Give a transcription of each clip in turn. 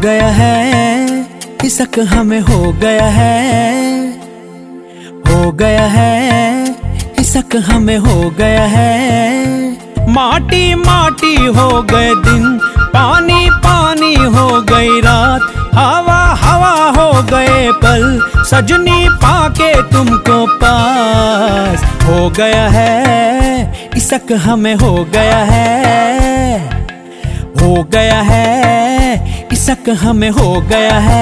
गया है, इसक हमें हो गया है, हो गया है, इसक हमें हो गया है। माटी माटी हो गए दिन, पानी पानी हो गई रात, हवा हवा हो गए पल, सजनी पाके तुमको पास। हो गया है, इसक हमें हो गया है, हो गया है, इसक हमें हो गया है।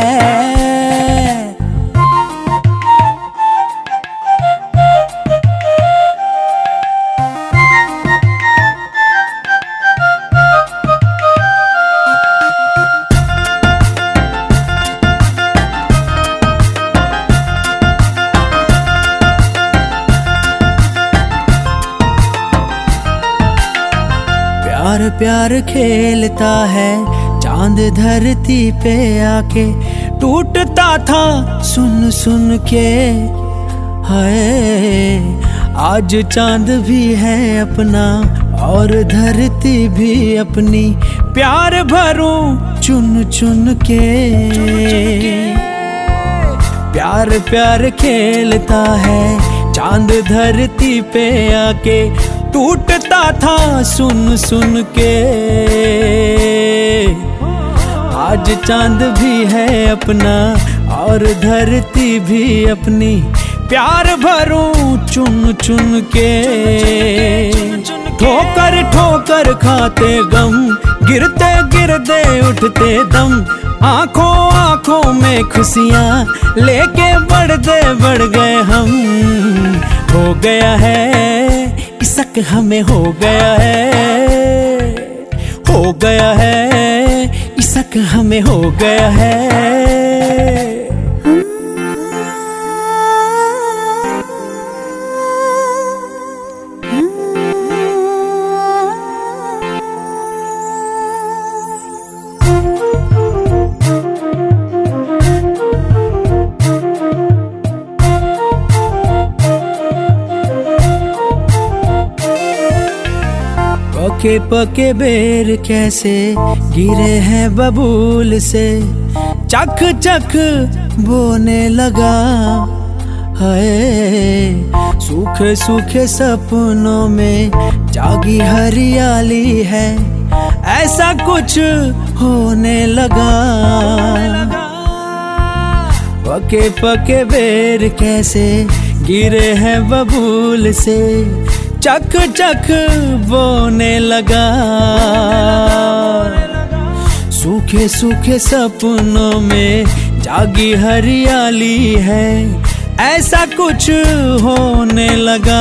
प्यार प्यार खेलता है चांद धरती पे आके, टूटता था सुन सुन के। हाय आज चांद भी है अपना और धरती भी अपनी, प्यार भरूं चुन चुन के। प्यार प्यार खेलता है चांद धरती पे आके, टूटता था सुन सुन के। आज चांद भी है अपना और धरती भी अपनी, प्यार भरूं चुन चुन के। ठोकर ठोकर खाते गम, गिरते गिरते उठते दम, आंखों आंखों में खुशियां लेके बढ़ गए हम। हो गया है, इसक हमें हो गया है, हो गया है, इसक हमें हो गया है। पके पके बेर कैसे गिरे हैं बबूल से, चख चख बोने लगा। हाय सूखे सूखे सपनों में जागी हरियाली है, ऐसा कुछ होने लगा। पके पके बेर कैसे गिरे हैं बबूल से, चक चक बोने लगा। सूखे सूखे सपनों में जागी हरियाली है, ऐसा कुछ होने लगा।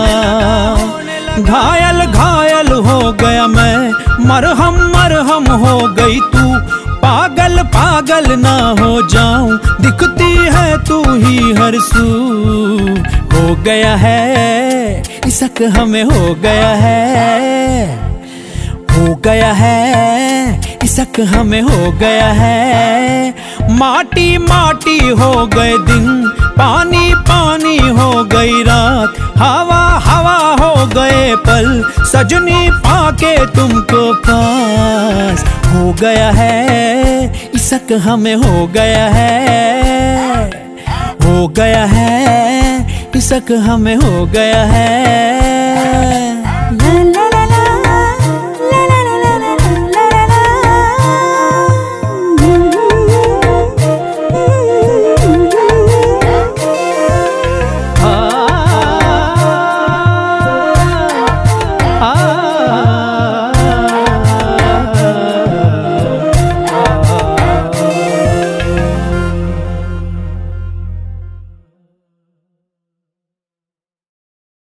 घायल घायल हो गया मैं, मरहम मरहम हो गई तू, पागल पागल ना हो जाऊं, दिखती है तू ही हर सू। हो गया है, इसक हमें हो गया है, हो गया है, इसक हमें हो गया है। माटी माटी हो गए दिन, पानी पानी हो गई रात, हवा हवा हो गए पल, सजनी पाके तुमको पास। हो गया है, इसक हमें हो गया है, हो गया है, इसक हमें हो गया है।